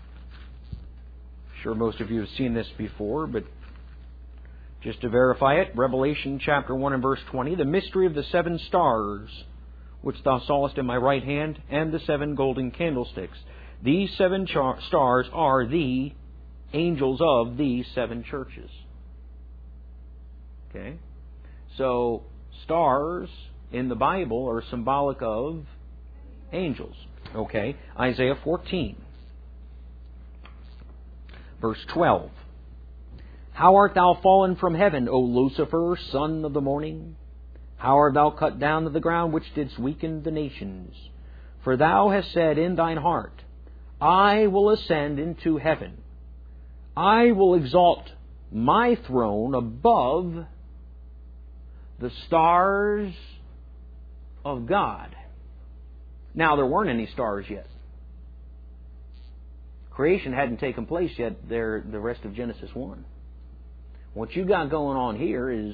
sure most of you have seen this before, but just to verify it, Revelation chapter 1 and verse 20, the mystery of the 7 stars, which thou sawest in my right hand, and the 7 golden candlesticks. These 7 stars are the angels of these 7 churches. Okay? So, stars in the Bible are symbolic of angels. Okay? Isaiah 14, verse 12. How art thou fallen from heaven, O Lucifer, son of the morning? How art thou cut down to the ground, which didst weaken the nations? For thou hast said in thine heart, I will ascend into heaven. I will exalt my throne above the stars of God. Now, there weren't any stars yet. Creation hadn't taken place yet there, the rest of Genesis 1. What you got going on here is,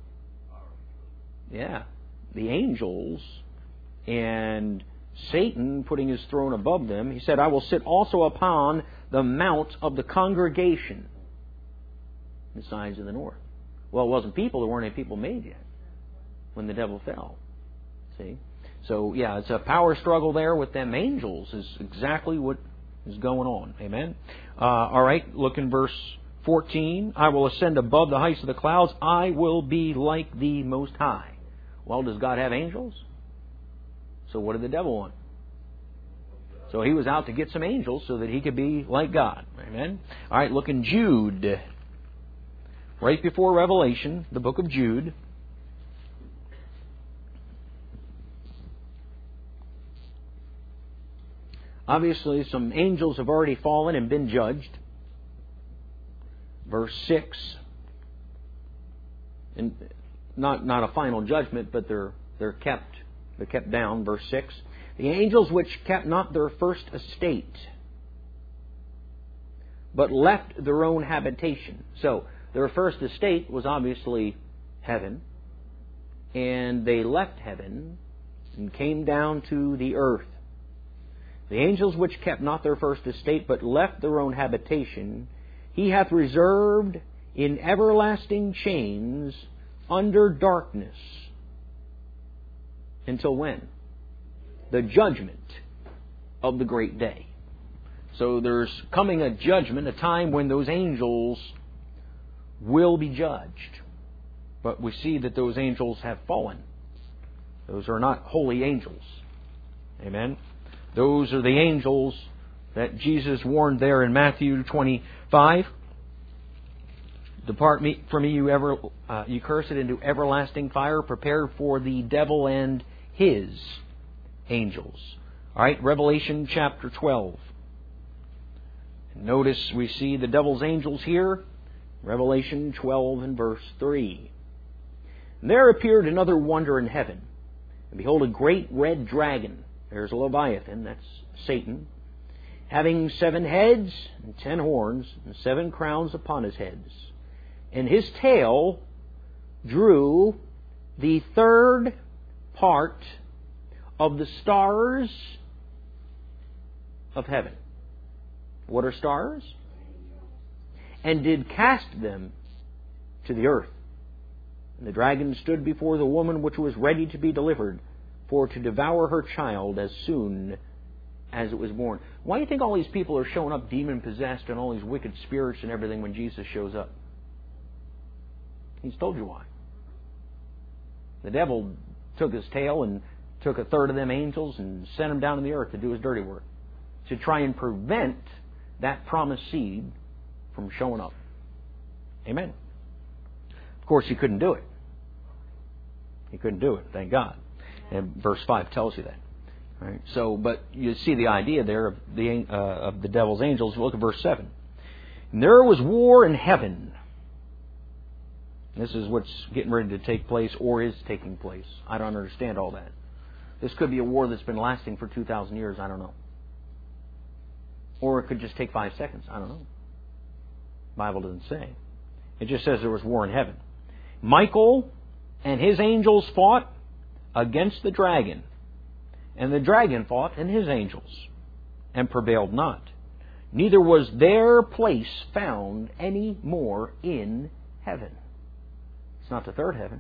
the angels and Satan putting his throne above them. He said, I will sit also upon the mount of the congregation, the sides of the north. Well, it wasn't people. There weren't any people made yet when the devil fell. See? So, it's a power struggle there with them angels is exactly what is going on. Amen? All right, look in verse 14. I will ascend above the heights of the clouds. I will be like the Most High. Well, does God have angels? So what did the devil want? So he was out to get some angels so that he could be like God. Amen? All right, look in Jude. Right before Revelation, the book of Jude. Obviously, some angels have already fallen and been judged. Verse 6. And not a final judgment, but they're kept down. Verse 6. The angels which kept not their first estate, but left their own habitation. So, their first estate was obviously heaven, and they left heaven and came down to the earth. The angels which kept not their first estate, but left their own habitation, He hath reserved in everlasting chains under darkness. Until when? The judgment of the great day. So there's coming a judgment, a time when those angels will be judged. But we see that those angels have fallen. Those are not holy angels. Amen? Those are the angels that Jesus warned there in Matthew 25. Depart from me, you cursed, into everlasting fire, prepared for the devil and his angels. All right, Revelation chapter 12. Notice we see the devil's angels here, Revelation 12 and verse 3. And there appeared another wonder in heaven. And behold, a great red dragon. There's a Leviathan, that's Satan, having 7 heads and 10 horns and 7 crowns upon his heads. And his tail drew the 1/3 part of the stars of heaven. What are stars? And did cast them to the earth. And the dragon stood before the woman which was ready to be delivered, for to devour her child as soon as it was born. Why do you think all these people are showing up demon-possessed and all these wicked spirits and everything when Jesus shows up? He's told you why. The devil took his tail and took 1/3 of them angels and sent them down to the earth to do his dirty work, to try and prevent that promised seed from showing up. Amen. Of course, he couldn't do it. He couldn't do it, thank God. And verse 5 tells you that. Right? So, but you see the idea there of the devil's angels. Look at verse 7. And there was war in heaven. This is what's getting ready to take place or is taking place. I don't understand all that. This could be a war that's been lasting for 2,000 years. I don't know. Or it could just take 5 seconds. I don't know. The Bible doesn't say. It just says there was war in heaven. Michael and his angels fought against the dragon. And the dragon fought and his angels, and prevailed not. Neither was their place found any more in heaven. It's not the 3rd heaven.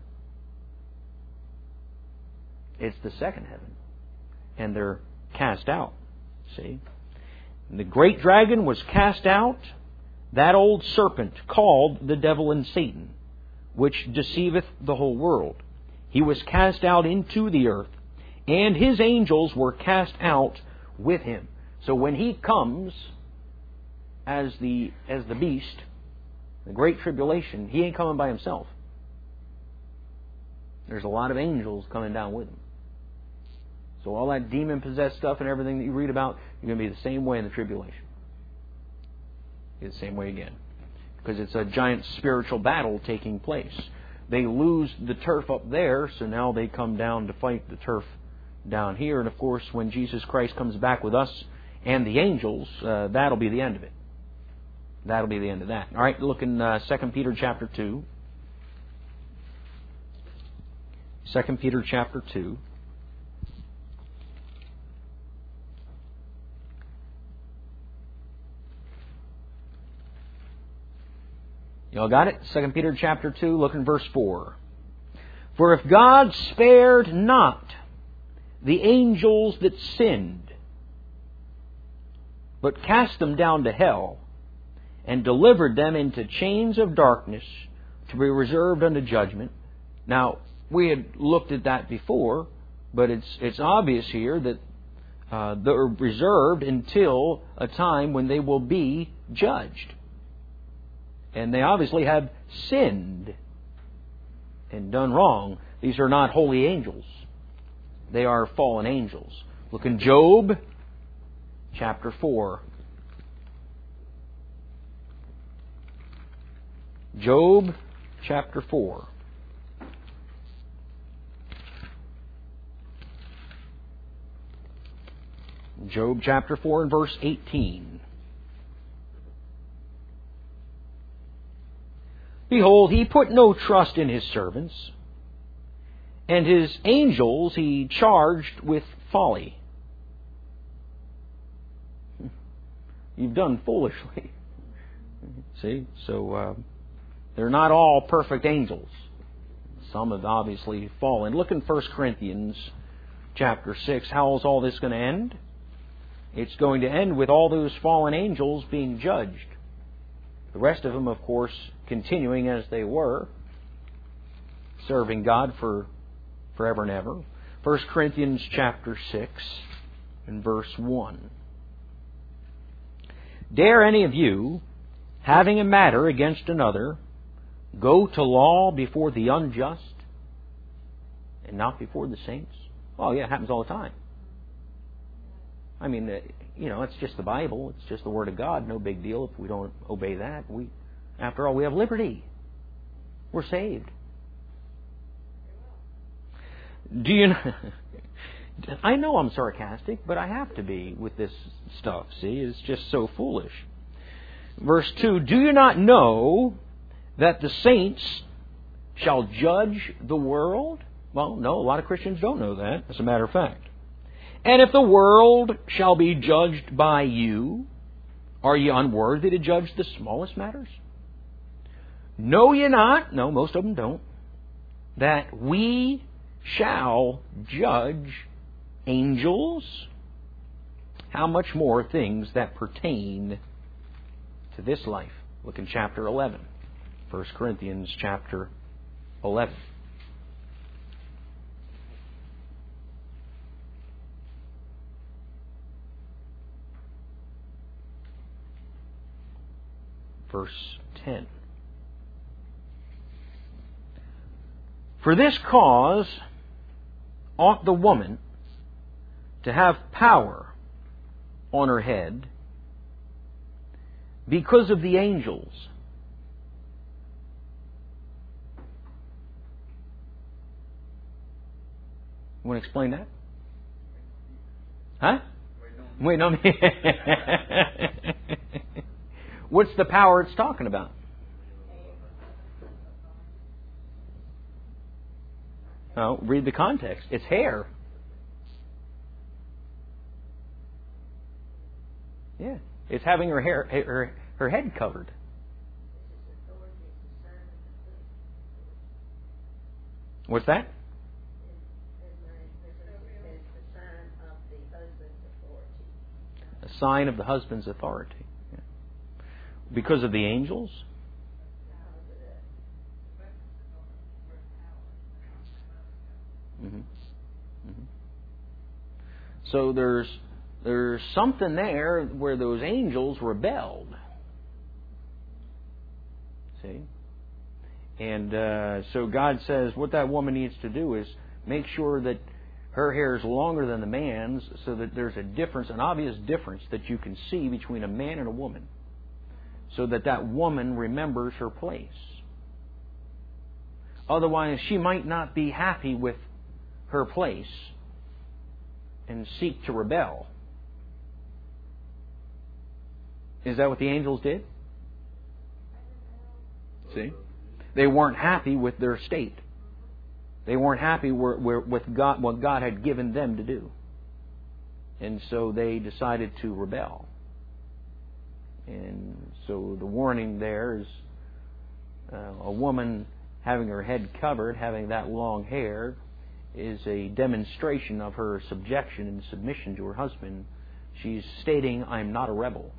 It's the 2nd heaven. And they're cast out. See? And the great dragon was cast out, that old serpent called the devil and Satan, which deceiveth the whole world. He was cast out into the earth, and his angels were cast out with him. So when he comes as the beast, the great tribulation, he ain't coming by himself. There's a lot of angels coming down with him. So all that demon-possessed stuff and everything that you read about, you're going to be the same way in the tribulation. Be the same way again. Because it's a giant spiritual battle taking place. They lose the turf up there, so now they come down to fight the turf down here. And of course, when Jesus Christ comes back with us and the angels, that'll be the end of it. That'll be the end of that. All right, look in 2 Peter chapter 2. 2 Peter chapter 2. Y'all got it? 2 Peter chapter 2, look in verse 4. For if God spared not the angels that sinned, but cast them down to hell, and delivered them into chains of darkness to be reserved unto judgment. Now, we had looked at that before, but it's obvious here that they're reserved until a time when they will be judged. And they obviously have sinned and done wrong. These are not holy angels. They are fallen angels. Look in Job chapter 4. Job chapter 4. Job chapter 4 and verse 18. Behold, he put no trust in his servants, and his angels he charged with folly. You've done foolishly. See? So, they're not all perfect angels. Some have obviously fallen. Look in 1 Corinthians chapter 6. How is all this going to end? It's going to end with all those fallen angels being judged. The rest of them, of course, continuing as they were, serving God for forever and ever. 1 Corinthians chapter 6 and verse 1. Dare any of you, having a matter against another, go to law before the unjust and not before the saints? Oh, yeah, it happens all the time. I mean, it's just the Bible. It's just the Word of God. No big deal if we don't obey that. After all, we have liberty. We're saved. Do you know? I know I'm sarcastic, but I have to be with this stuff. See, it's just so foolish. Verse 2, do you not know that the saints shall judge the world? Well, no, a lot of Christians don't know that, as a matter of fact. And if the world shall be judged by you, are ye unworthy to judge the smallest matters? Know ye not, no, most of them don't, that we shall judge angels? How much more things that pertain to this life? Look in chapter 11. 1 Corinthians chapter 11. Verse 10. For this cause ought the woman to have power on her head because of the angels. You want to explain that? Huh? Wait, no. What's the power it's talking about? Oh, read the context. It's hair. Yeah, it's having her hair, her head covered. What's that? A sign of the husband's authority. Yeah. Because of the angels? Mm-hmm. Mm-hmm. So there's something there where those angels rebelled. See? And so God says what that woman needs to do is make sure that her hair is longer than the man's, so that there's a difference, an obvious difference that you can see between a man and a woman, so that woman remembers her place. Otherwise, she might not be happy with her place and seek to rebel. Is that what the angels did? See? They weren't happy with their state. They weren't happy with God, what God had given them to do. And so they decided to rebel. And so the warning there is a woman having her head covered, having that long hair, is a demonstration of her subjection and submission to her husband. She's stating, I'm not a rebel.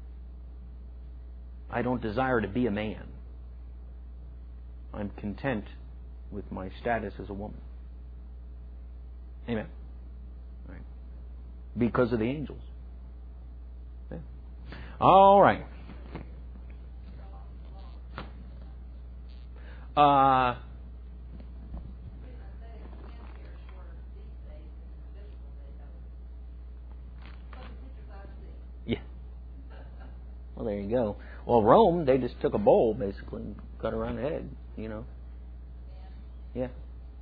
I don't desire to be a man. I'm content with my status as a woman. Amen. Right. Because of the angels. Yeah. All right. Yeah. Well, there you go. Well, Rome, they just took a bowl, basically, and cut around the head, Yeah.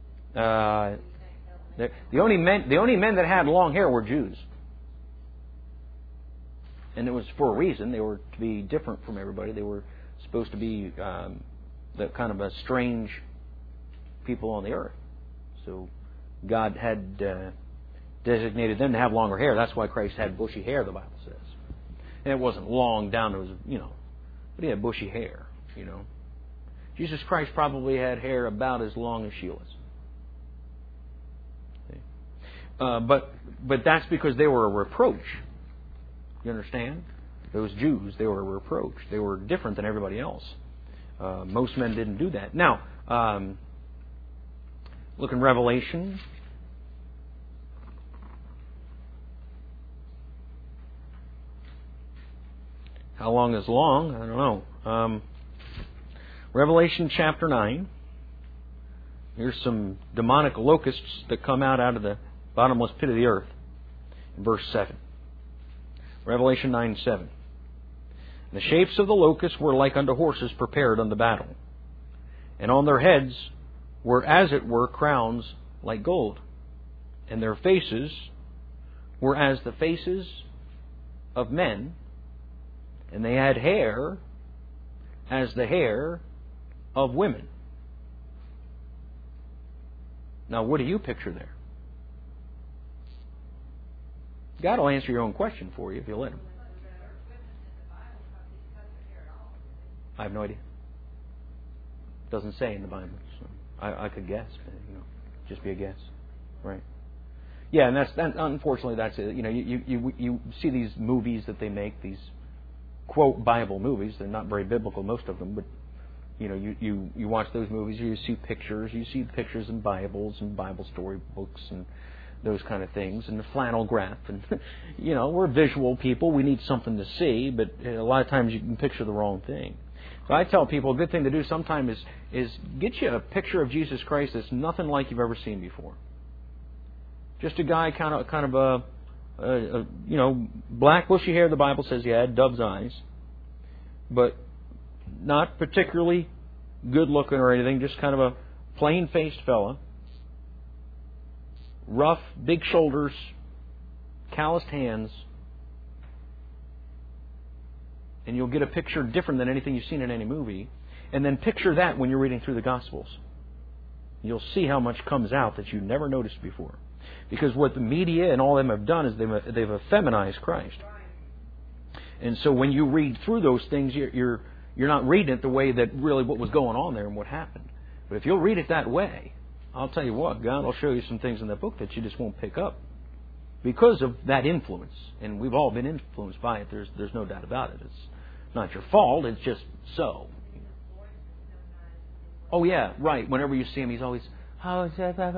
The only men that had long hair were Jews. And it was for a reason. They were to be different from everybody. They were supposed to be the kind of a strange people on the earth. So God had designated them to have longer hair. That's why Christ had bushy hair, the Bible says. And it wasn't long down to his, but he had bushy hair, Jesus Christ probably had hair about as long as Sheila's. But that's because they were a reproach. You understand? Those Jews, they were a reproach. They were different than everybody else. Most men didn't do that. Now, look in Revelation. How long is long? I don't know. Revelation chapter 9. Here's some demonic locusts that come out of the bottomless pit of the earth. In verse 7. Revelation 9:7. The shapes of the locusts were like unto horses prepared unto battle, and on their heads were as it were crowns like gold, and their faces were as the faces of men, and they had hair as the hair of women. Now, what do you picture there? God will answer your own question for you if you let Him. I have no idea. It doesn't say in the Bible. So I could guess, but, just be a guess, right? Yeah, and that's unfortunately that's it. You see these movies that they make, these quote Bible movies. They're not very biblical, most of them, but you watch those movies. You see pictures in Bibles and Bible story books and those kind of things, and the flannel graph, and we're visual people. We need something to see, but a lot of times you can picture the wrong thing. So I tell people a good thing to do sometimes is get you a picture of Jesus Christ that's nothing like you've ever seen before. Just a guy kind of black bushy hair. The Bible says he had dove's eyes, but not particularly good looking or anything. Just kind of a plain faced fella. Rough, big shoulders, calloused hands, and you'll get a picture different than anything you've seen in any movie. And then picture that when you're reading through the Gospels. You'll see how much comes out that you never noticed before. Because what the media and all of them have done is they've effeminized Christ. And so when you read through those things, you're not reading it the way that really what was going on there and what happened. But if you'll read it that way, I'll tell you what, God will show you some things in that book that you just won't pick up because of that influence. And we've all been influenced by it. There's no doubt about it. It's not your fault. It's just so. Oh, yeah, right. Whenever you see him, he's always, that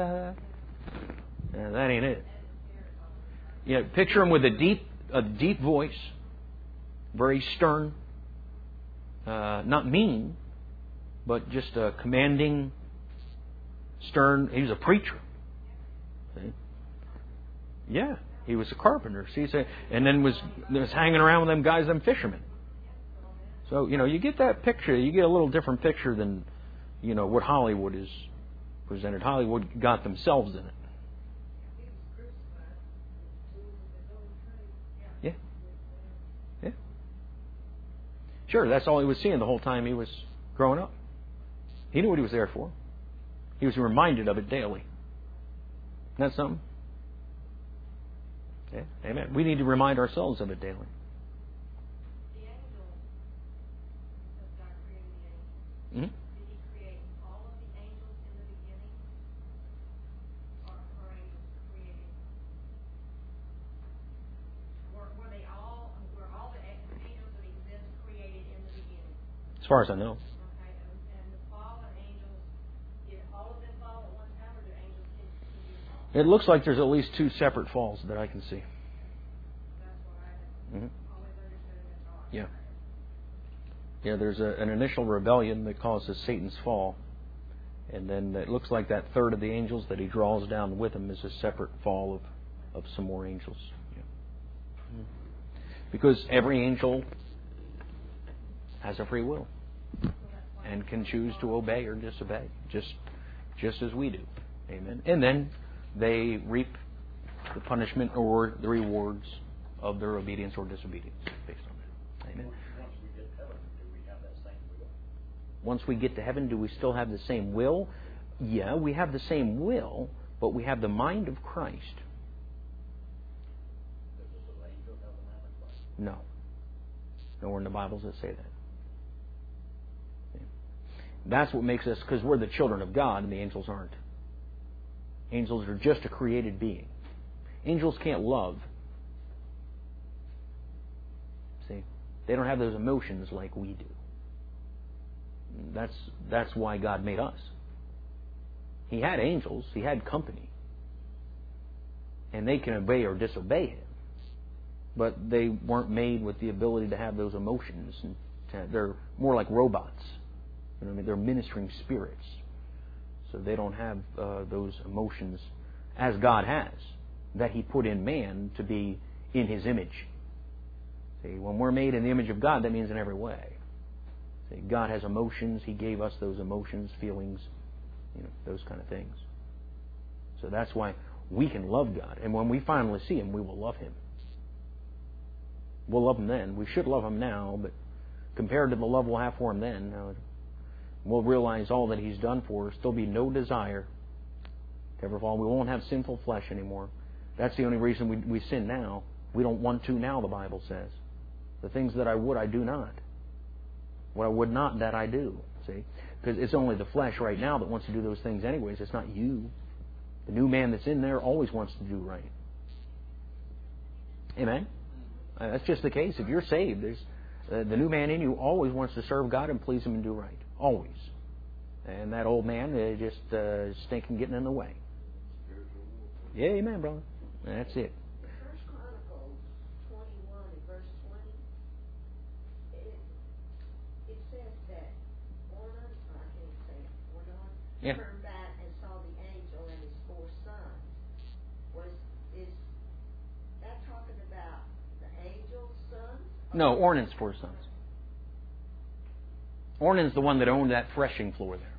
ain't it. Yeah, picture him with a deep voice, very stern, not mean, but just a commanding, stern. He was a preacher. See? Yeah, he was a carpenter. See, and then was hanging around with them guys, them fishermen. So you get that picture. You get a little different picture than what Hollywood is presented. Hollywood got themselves in it. Yeah, yeah. Sure, that's all he was seeing the whole time he was growing up. He knew what he was there for. He was reminded of it daily. Isn't that something? Yeah, amen. We need to remind ourselves of it daily. The angel that God created the angels. Mm-hmm. Did He create all of the angels in the beginning? Or are angels created? Were all the angels that exist created in the beginning? As far as I know. Okay, and the fallen angels, did all of them fall at one time, or did angels continue to fall? It looks like there's at least 2 separate falls that I can see. That's what I have always understood and thought. Yeah. Yeah, there's an initial rebellion that causes Satan's fall. And then it looks like that third of the angels that he draws down with him is a separate fall of some more angels. Yeah. Because every angel has a free will and can choose to obey or disobey, just as we do. Amen. And then they reap the punishment or the rewards of their obedience or disobedience based on that. Amen. Once we get to heaven, do we still have the same will? Yeah, we have the same will, but we have the mind of Christ. No. Nowhere in the Bibles that say that. That's what makes us, because we're the children of God and the angels aren't. Angels are just a created being. Angels can't love. See? They don't have those emotions like we do. That's why God made us. He had angels. He had company. And they can obey or disobey Him. But they weren't made with the ability to have those emotions. They're more like robots. They're ministering spirits. So they don't have those emotions as God has, that He put in man to be in His image. See, when we're made in the image of God, that means in every way. See, God has emotions. He gave us those emotions, feelings, those kind of things. So that's why we can love God. And when we finally see Him, we will love Him. We'll love Him then. We should love Him now, but compared to the love we'll have for Him then, we'll realize all that He's done for us. There'll be no desire to ever fall. We won't have sinful flesh anymore. That's the only reason we sin now. We don't want to now, the Bible says. The things that I would, I do not. What I would not, that I do. See? Because it's only the flesh right now that wants to do those things anyways. It's not you. The new man that's in there always wants to do right. Amen? That's just the case. If you're saved, there's the new man in you always wants to serve God and please Him and do right. Always. And that old man just stinking getting in the way. Yeah, amen, brother. That's it. First Chronicles 21 and verse 20, it says that Ornan, I can't say it, Ornan, turned back and saw the angel and his 4 sons. Is that talking about the angel's sons? No, Ornan's 4 sons. Ornan's the one that owned that threshing floor there.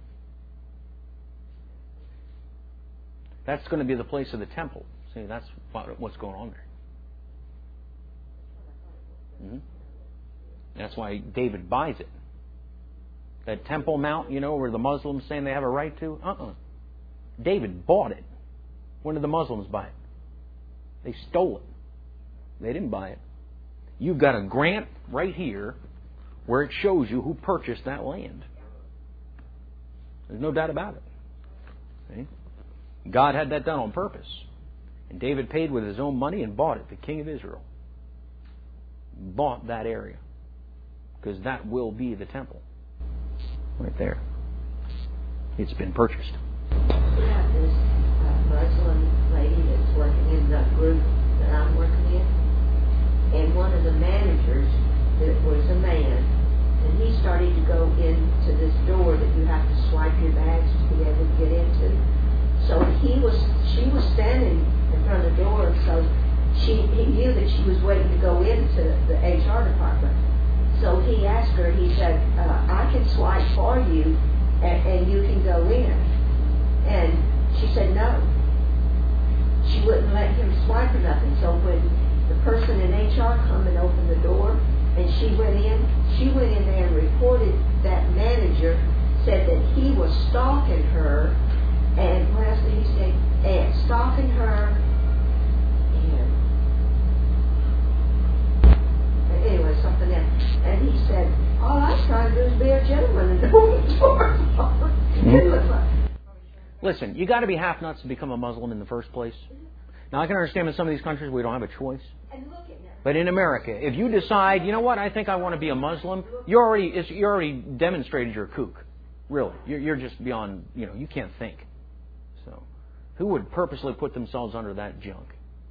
That's going to be the place of the temple. See, that's what's going on there. Mm-hmm. That's why David buys it. That Temple Mount, where the Muslims saying they have a right to? David bought it. When did the Muslims buy it? They stole it. They didn't buy it. You've got a grant right here where it shows you who purchased that land. There's no doubt about it. See? God had that done on purpose. And David paid with his own money and bought it. The king of Israel bought that area. Because that will be the temple. Right there. It's been purchased. We have this Muslim lady that's working in the group that I'm working in. And one of the managers that was a man. And he started to go into this door that you have to swipe your badge to be able to get into. So she was standing in front of the door, so he knew that she was waiting to go into the HR department. So he asked her, he said, I can swipe for you and you can go in. And she said no. She wouldn't let him swipe or nothing. So when the person in HR come and opened the door and she went in there and reported that manager said that he was stalking her. And what else did he say? And stalking her. And anyway, something else. And he said, all I was trying to do is be a gentleman and open the door. Listen, you got to be half nuts to become a Muslim in the first place. Now, I can understand in some of these countries we don't have a choice. But in America, if you decide, you know what, I think I want to be a Muslim, you already demonstrated your kook. Really. You're just beyond, you can't think. So, who would purposely put themselves under that junk?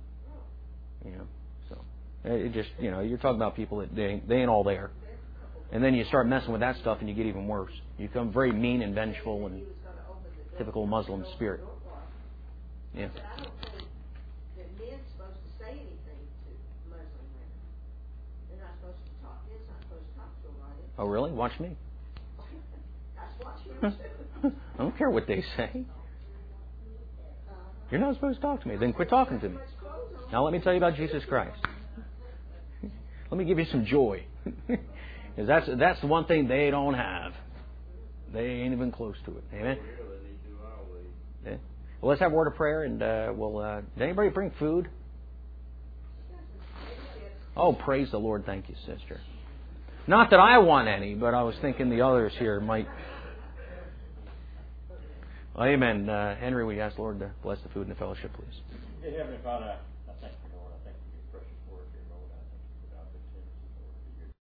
So it just, you're talking about people that they ain't all there. And then you start messing with that stuff and you get even worse. You become very mean and vengeful and typical Muslim spirit. Yeah. I don't think that men's supposed to say anything to Muslim women. They're not supposed to talk. Men's not supposed to talk to them, are they? Oh, really? Watch me. That's watch him too. I don't care what they say. You're not supposed to talk to me. Then quit talking to me. Now let me tell you about Jesus Christ. Let me give you some joy. Because that's the one thing they don't have. They ain't even close to it. Amen? Yeah. Well, let's have a word of prayer and did anybody bring food? Oh, praise the Lord. Thank you, sister. Not that I want any, but I was thinking the others here might. Amen. Henry, we ask the Lord to bless the food and the fellowship, please. Dear Heavenly Father,